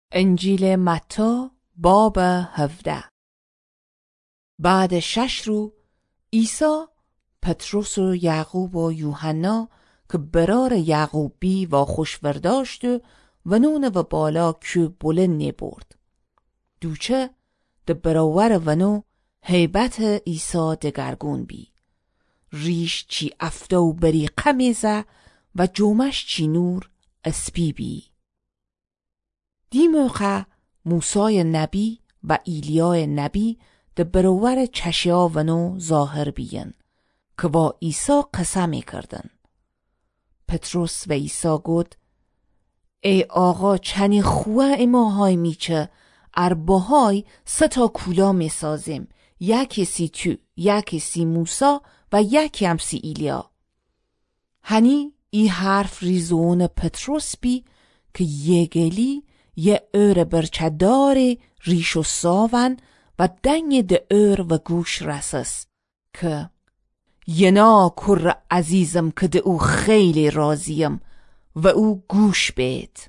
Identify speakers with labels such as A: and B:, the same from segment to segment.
A: انجیل متی باب 17. بعد 6 روز عیسی پتروس و یعقوب و یوحنا که برار یعقوب بی و خوشور داشت و نون و بالا که بلند نبرد. دوچه ده براور ونو هیبت عیسی دگرگون بی. ریش چی افتو بری قمیزه و جومش چی نور اسپی بی. دی موقع موسی نبی و ایلیا نبی ده براور چشیا ونو ظاهر بیین که با عیسی قسمی کردن. پتروس و عیسی گفت ای آقا چنی خواه اما های میچه ارباهای 3 کولا میسازیم، یکی سی تو، یکی سی موسی و یکی هم سی ایلیا. هنی ای حرف ریزون پتروس بی که یه گلی یه ار برچدار ریش و ساون و دنگ ده ار و گوش رسس که ینا کر عزیزم که ده او خیلی راضیم و او گوش بید.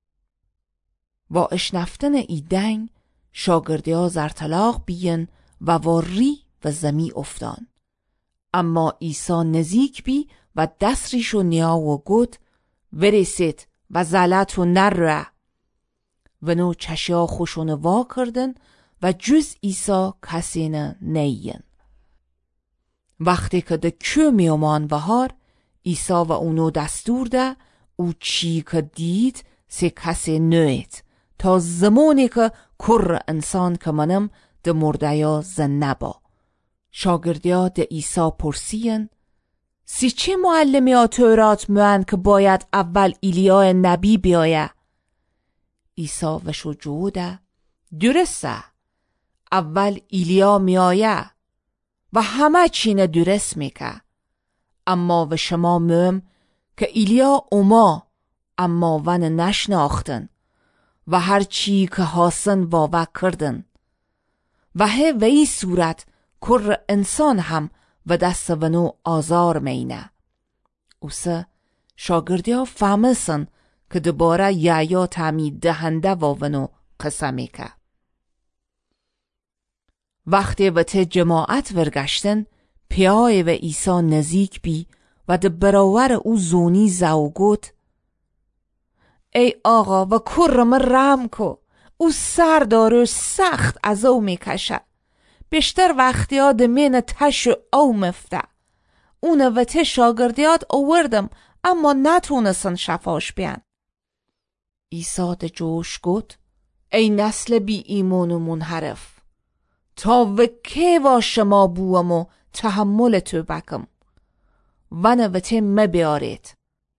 A: با اشنفتن ای دنگ شاگردی ها زرطلاق بیین و واری و زمی افتان. اما عیسی نزیک بی و دست ریشو نیا و گود ورسید و زلتو نره. و نو چشیا خوشون وا کردن و جز عیسی کسی نیین. وقتی که ده که میومان وهار عیسی و اونو دستور ده او چی که دید سی کسی نوید تا زمانی که کر انسان که منم ده مردیا زنبا. شاگردیا ده عیسی پرسین سی چه معلمی ها تورات موان که باید اول ایلیا نبی بیایه؟ عیسی و شجوع ده درسته اول ایلیا میایه و همه چینه درست میکه، اما و شما مهم که ایلیا اوما اما ون نشناختن و هر چی که حاسن واوه کردن و هی و ای صورت کر انسان هم و دست ونو آزار مینه. اوسه شاگردی ها فهمسن که دوباره یا تعمید دهنده و ونو قسمی که. وقتی و ته جماعت ورگشتن پیای و عیسی نزیک بی و ده براور او زونی زوگوت ای آقا و کرم رحم کو، او سر داره سخت از او میکشه، بیشتر وقتی ها ده من تش او مفته. اونه و ته شاگردیات آوردم اما نتونستن شفاش بیان. عیسی ده جوش گوت ای نسل بی ایمان و منحرف، تا و که و شما بوام و تحمل تو بکم ونه و ته مبیارید.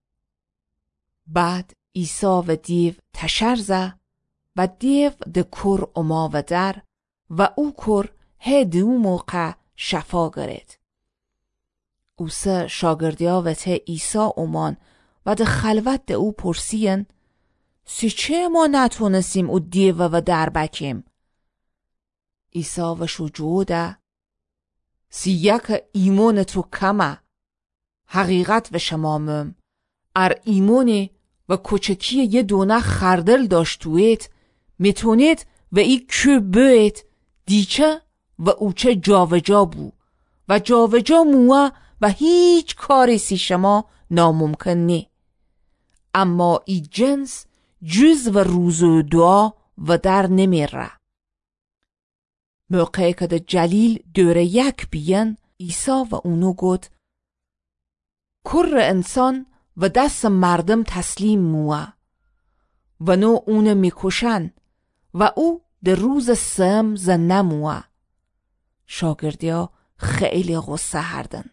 A: بعد عیسی و دیو تشرزه و دیو ده کر اما و در و او کر هی دو موقع شفا گرید. او سه شاگردیا و ته عیسی اومان و ده خلوت ده او پرسین سی چه ما نتونستیم او دیو و در بکیم؟ عیسی و شجوع ده سی یک ایمان تو کمه. حقیقت و شما مم ار ایمانی و کوچکی یه دونه خردل داشتوید میتونید و ای که بید دیچه و اوچه جاوجا بو و جاوجا موه و هیچ کاری سی شما ناممکن نی. اما ای جنس جز و روز و دعا و در نمیره. موقعی که ده جلیل دوره یک بیین عیسی و اونو گفت کر انسان و دست مردم تسلیم موه و نو اونه میکشن و او ده روز سم زنده موه. شاگردیا خیلی غصه هردن.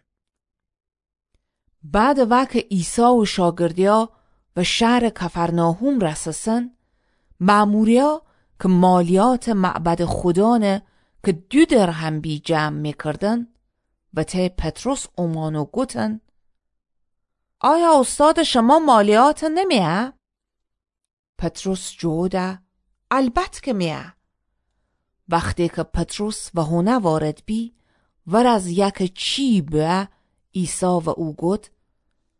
A: بعد وقت عیسی و شاگردیا و شهر کفرناهوم رسسن، ماموریا که مالیات معبد خدانه که 2 درهم بی جمع میکردن و ته پتروس اومانو گوتن آیا استاد شما مالیات نمیه؟ پتروس جوده البته که میه. وقتی که پتروس و هونه وارد بی ور از یک چی به عیسی و او گفت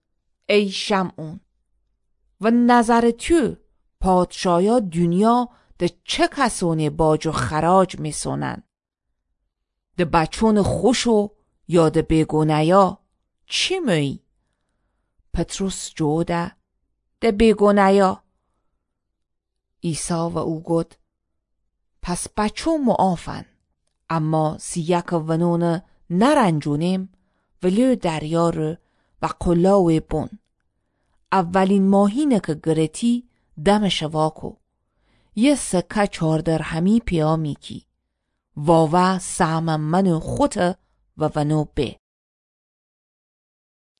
A: ای شمعون و نظر تو پادشایا دنیا ده چه کسونه باج و خراج میسونن؟ ده بچون خوشو یا ده بیگونیا چی می؟ پتروس جوده ده بیگونیا. عیسی و او گفت پس بچو معافن، اما سیک ونونه نرنجونیم ولی دریا رو و قلاوی بون. اولین ماهینه که گرتی دمش واکو. یه سکه 4 درهمی پیامی کی. واوه سهم منو خوته و ونو به.